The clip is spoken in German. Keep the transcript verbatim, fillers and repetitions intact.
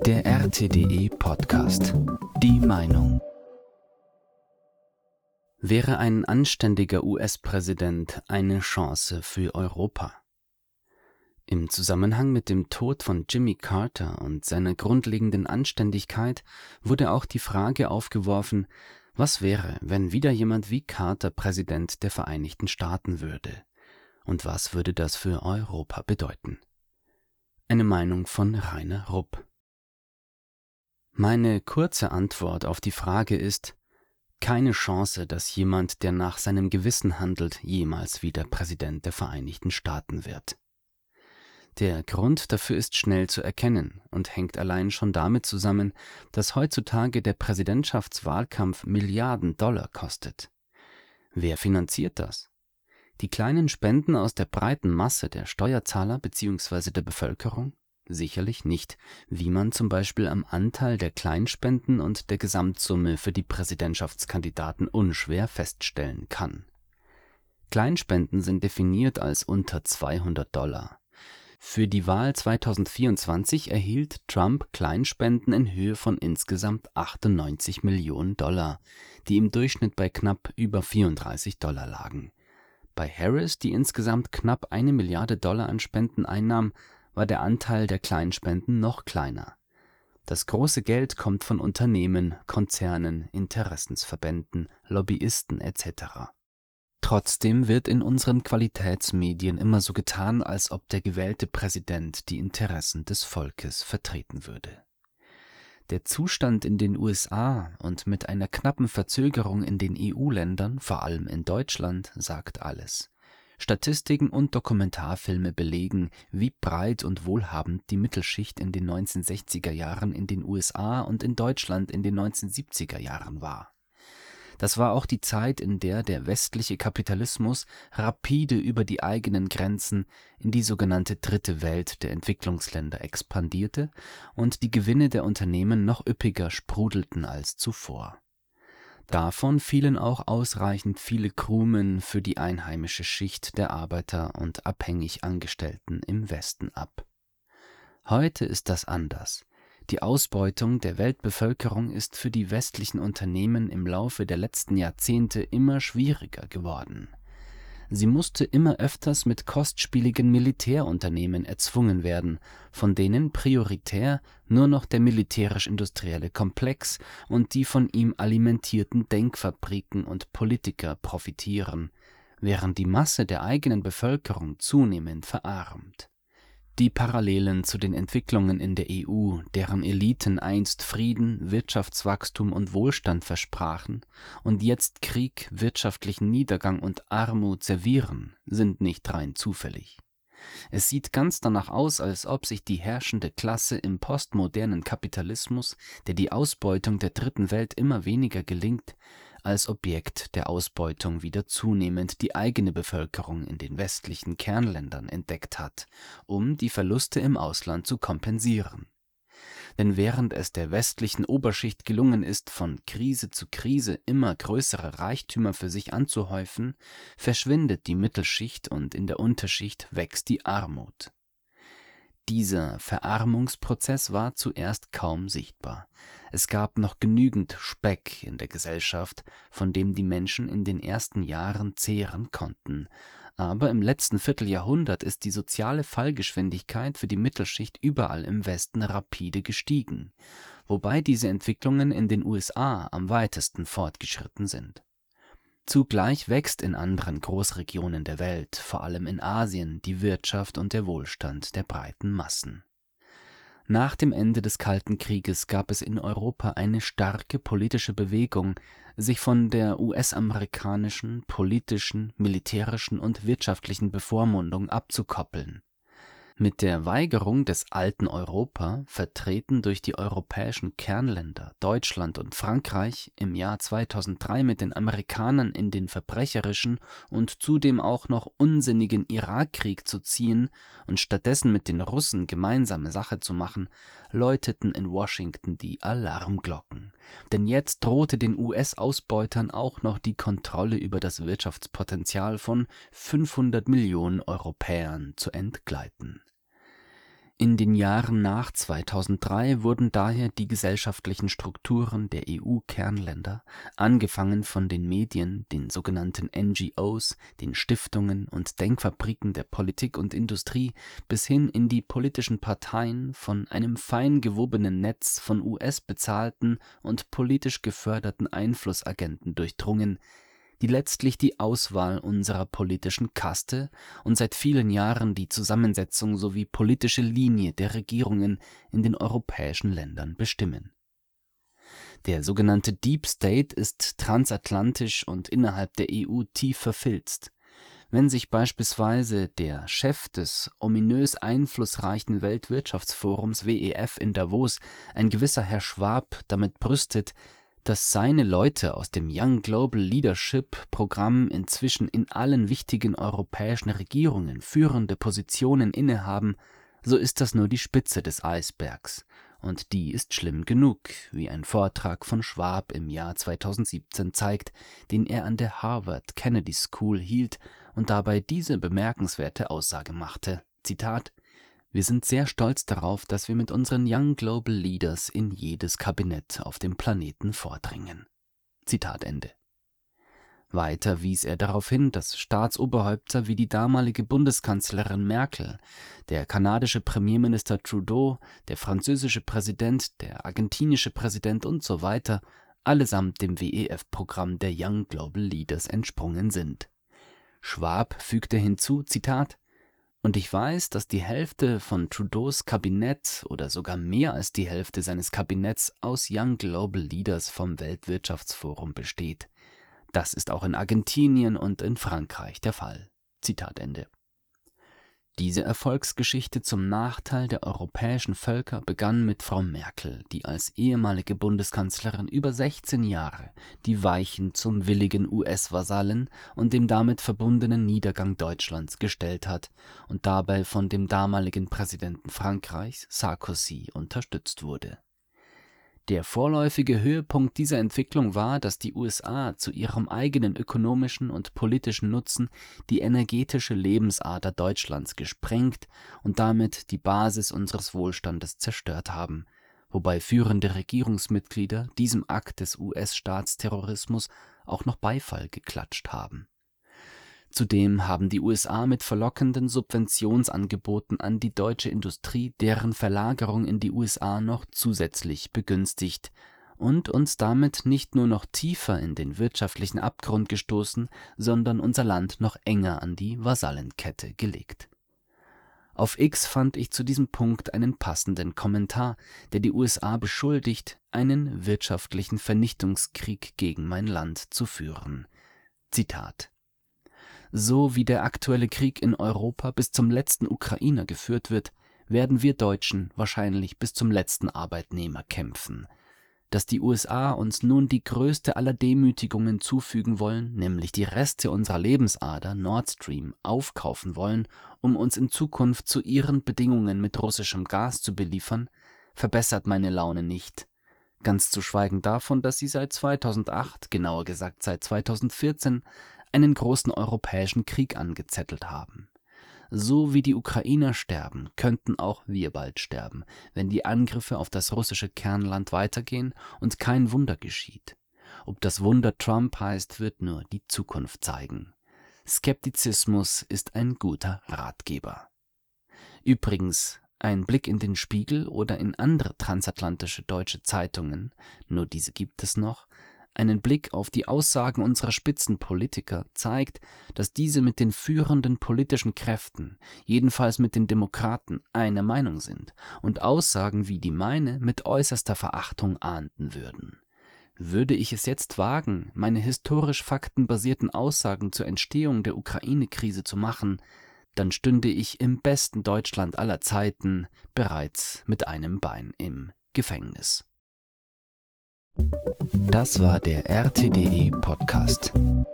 Der R T D E-Podcast. Die Meinung. Wäre ein anständiger U S-Präsident eine Chance für Europa? Im Zusammenhang mit dem Tod von Jimmy Carter und seiner grundlegenden Anständigkeit wurde auch die Frage aufgeworfen, was wäre, wenn wieder jemand wie Carter Präsident der Vereinigten Staaten würde? Und was würde das für Europa bedeuten? Eine Meinung von Rainer Rupp. Meine kurze Antwort auf die Frage ist: keine Chance, dass jemand, der nach seinem Gewissen handelt, jemals wieder Präsident der Vereinigten Staaten wird. Der Grund dafür ist schnell zu erkennen und hängt allein schon damit zusammen, dass heutzutage der Präsidentschaftswahlkampf Milliarden Dollar kostet. Wer finanziert das? Die kleinen Spenden aus der breiten Masse der Steuerzahler bzw. der Bevölkerung? Sicherlich nicht, wie man zum Beispiel am Anteil der Kleinspenden und der Gesamtsumme für die Präsidentschaftskandidaten unschwer feststellen kann. Kleinspenden sind definiert als unter zweihundert Dollar. Für die Wahl zweitausendvierundzwanzig erhielt Trump Kleinspenden in Höhe von insgesamt achtundneunzig Millionen Dollar, die im Durchschnitt bei knapp über vierunddreißig Dollar lagen. Bei Harris, die insgesamt knapp eine Milliarde Dollar an Spenden einnahm, war der Anteil der Kleinspenden noch kleiner. Das große Geld kommt von Unternehmen, Konzernen, Interessensverbänden, Lobbyisten et cetera. Trotzdem wird in unseren Qualitätsmedien immer so getan, als ob der gewählte Präsident die Interessen des Volkes vertreten würde. Der Zustand in den U S A und mit einer knappen Verzögerung in den E U-Ländern, vor allem in Deutschland, sagt alles. Statistiken und Dokumentarfilme belegen, wie breit und wohlhabend die Mittelschicht in den neunzehnhundertsechziger Jahren in den U S A und in Deutschland in den neunzehnhundertsiebziger Jahren war. Das war auch die Zeit, in der der westliche Kapitalismus rapide über die eigenen Grenzen in die sogenannte Dritte Welt der Entwicklungsländer expandierte und die Gewinne der Unternehmen noch üppiger sprudelten als zuvor. Davon fielen auch ausreichend viele Krumen für die einheimische Schicht der Arbeiter und abhängig Angestellten im Westen ab. Heute ist das anders. Die Ausbeutung der Weltbevölkerung ist für die westlichen Unternehmen im Laufe der letzten Jahrzehnte immer schwieriger geworden. Sie musste immer öfters mit kostspieligen Militärunternehmen erzwungen werden, von denen prioritär nur noch der militärisch-industrielle Komplex und die von ihm alimentierten Denkfabriken und Politiker profitieren, während die Masse der eigenen Bevölkerung zunehmend verarmt. Die Parallelen zu den Entwicklungen in der E U, deren Eliten einst Frieden, Wirtschaftswachstum und Wohlstand versprachen und jetzt Krieg, wirtschaftlichen Niedergang und Armut servieren, sind nicht rein zufällig. Es sieht ganz danach aus, als ob sich die herrschende Klasse im postmodernen Kapitalismus, der die Ausbeutung der Dritten Welt immer weniger gelingt, als Objekt der Ausbeutung wieder zunehmend die eigene Bevölkerung in den westlichen Kernländern entdeckt hat, um die Verluste im Ausland zu kompensieren. Denn während es der westlichen Oberschicht gelungen ist, von Krise zu Krise immer größere Reichtümer für sich anzuhäufen, verschwindet die Mittelschicht und in der Unterschicht wächst die Armut. Dieser Verarmungsprozess war zuerst kaum sichtbar. Es gab noch genügend Speck in der Gesellschaft, von dem die Menschen in den ersten Jahren zehren konnten. Aber im letzten Vierteljahrhundert ist die soziale Fallgeschwindigkeit für die Mittelschicht überall im Westen rapide gestiegen, wobei diese Entwicklungen in den U S A am weitesten fortgeschritten sind. Zugleich wächst in anderen Großregionen der Welt, vor allem in Asien, die Wirtschaft und der Wohlstand der breiten Massen. Nach dem Ende des Kalten Krieges gab es in Europa eine starke politische Bewegung, sich von der U S-amerikanischen, politischen, militärischen und wirtschaftlichen Bevormundung abzukoppeln. Mit der Weigerung des alten Europa, vertreten durch die europäischen Kernländer Deutschland und Frankreich, im Jahr zweitausenddrei mit den Amerikanern in den verbrecherischen und zudem auch noch unsinnigen Irakkrieg zu ziehen und stattdessen mit den Russen gemeinsame Sache zu machen, läuteten in Washington die Alarmglocken. Denn jetzt drohte den U S-Ausbeutern auch noch die Kontrolle über das Wirtschaftspotenzial von fünfhundert Millionen Europäern zu entgleiten. In den Jahren nach zweitausenddrei wurden daher die gesellschaftlichen Strukturen der E U-Kernländer, angefangen von den Medien, den sogenannten N G Os, den Stiftungen und Denkfabriken der Politik und Industrie bis hin in die politischen Parteien, von einem fein gewobenen Netz von U S-bezahlten und politisch geförderten Einflussagenten durchdrungen, die letztlich die Auswahl unserer politischen Kaste und seit vielen Jahren die Zusammensetzung sowie politische Linie der Regierungen in den europäischen Ländern bestimmen. Der sogenannte Deep State ist transatlantisch und innerhalb der E U tief verfilzt. Wenn sich beispielsweise der Chef des ominös einflussreichen Weltwirtschaftsforums W E F in Davos, ein gewisser Herr Schwab, damit brüstet, dass seine Leute aus dem Young Global Leadership Programm inzwischen in allen wichtigen europäischen Regierungen führende Positionen innehaben, so ist das nur die Spitze des Eisbergs. Und die ist schlimm genug, wie ein Vortrag von Schwab im Jahr zweitausendsiebzehn zeigt, den er an der Harvard Kennedy School hielt und dabei diese bemerkenswerte Aussage machte, Zitat: Wir sind sehr stolz darauf, dass wir mit unseren Young Global Leaders in jedes Kabinett auf dem Planeten vordringen. Zitat Ende. Weiter wies er darauf hin, dass Staatsoberhäupter wie die damalige Bundeskanzlerin Merkel, der kanadische Premierminister Trudeau, der französische Präsident, der argentinische Präsident und so weiter allesamt dem W E F-Programm der Young Global Leaders entsprungen sind. Schwab fügte hinzu, Zitat: Und ich weiß, dass die Hälfte von Trudeaus Kabinett oder sogar mehr als die Hälfte seines Kabinetts aus Young Global Leaders vom Weltwirtschaftsforum besteht. Das ist auch in Argentinien und in Frankreich der Fall. Zitat Ende. Diese Erfolgsgeschichte zum Nachteil der europäischen Völker begann mit Frau Merkel, die als ehemalige Bundeskanzlerin über sechzehn Jahre die Weichen zum willigen U S-Vasallen und dem damit verbundenen Niedergang Deutschlands gestellt hat und dabei von dem damaligen Präsidenten Frankreichs, Sarkozy, unterstützt wurde. Der vorläufige Höhepunkt dieser Entwicklung war, dass die U S A zu ihrem eigenen ökonomischen und politischen Nutzen die energetische Lebensader Deutschlands gesprengt und damit die Basis unseres Wohlstandes zerstört haben, wobei führende Regierungsmitglieder diesem Akt des U S-Staatsterrorismus auch noch Beifall geklatscht haben. Zudem haben die U S A mit verlockenden Subventionsangeboten an die deutsche Industrie deren Verlagerung in die U S A noch zusätzlich begünstigt und uns damit nicht nur noch tiefer in den wirtschaftlichen Abgrund gestoßen, sondern unser Land noch enger an die Vasallenkette gelegt. Auf X fand ich zu diesem Punkt einen passenden Kommentar, der die U S A beschuldigt, einen wirtschaftlichen Vernichtungskrieg gegen mein Land zu führen. Zitat: So wie der aktuelle Krieg in Europa bis zum letzten Ukrainer geführt wird, werden wir Deutschen wahrscheinlich bis zum letzten Arbeitnehmer kämpfen. Dass die U S A uns nun die größte aller Demütigungen zufügen wollen, nämlich die Reste unserer Lebensader Nord Stream aufkaufen wollen, um uns in Zukunft zu ihren Bedingungen mit russischem Gas zu beliefern, verbessert meine Laune nicht. Ganz zu schweigen davon, dass sie seit zweitausendacht, genauer gesagt seit zweitausendvierzehn, einen großen europäischen Krieg angezettelt haben. So wie die Ukrainer sterben, könnten auch wir bald sterben, wenn die Angriffe auf das russische Kernland weitergehen und kein Wunder geschieht. Ob das Wunder Trump heißt, wird nur die Zukunft zeigen. Skeptizismus ist ein guter Ratgeber. Übrigens, ein Blick in den Spiegel oder in andere transatlantische deutsche Zeitungen, nur diese gibt es noch, einen Blick auf die Aussagen unserer Spitzenpolitiker zeigt, dass diese mit den führenden politischen Kräften, jedenfalls mit den Demokraten, einer Meinung sind und Aussagen wie die meine mit äußerster Verachtung ahnden würden. Würde ich es jetzt wagen, meine historisch faktenbasierten Aussagen zur Entstehung der Ukraine-Krise zu machen, dann stünde ich im besten Deutschland aller Zeiten bereits mit einem Bein im Gefängnis. Das war der R T D E Podcast.